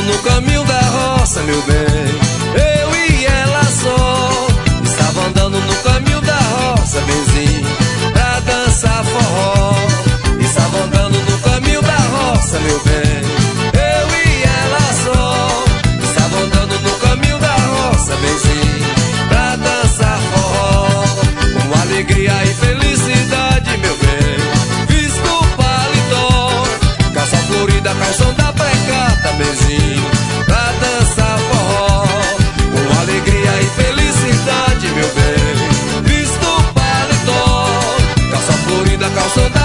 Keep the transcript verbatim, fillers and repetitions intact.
andando no caminho da roça, meu bem, eu e ela só. Estava andando no caminho da roça, benzinho, pra dançar forró. Estava andando no caminho da roça, meu bem, eu e ela só. Estava andando no caminho da roça, benzinho, pra dançar forró. Com alegria e felicidade, meu bem, visto o paletó, calça florida, calção da precata, benzinho, pra dançar forró. Com alegria e felicidade, meu bem, visto o paletó, calça florida, calção da